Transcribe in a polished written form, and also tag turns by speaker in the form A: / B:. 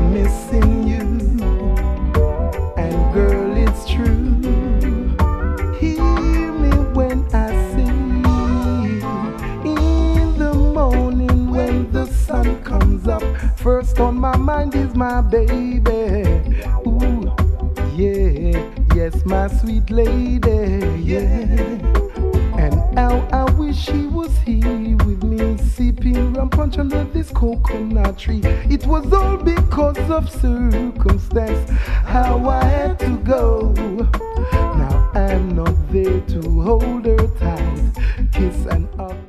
A: missing you. And girl, it's true. Hear me when I sing. In the morning when the sun comes up, first on my mind is my baby. Ooh, yeah, yes, my sweet lady, yeah. And how I wish she was here with me, sipping rum punch under this coconut tree. It was all because of circumstance, how I had to go. Now I'm not there to hold her tight, kiss and hug.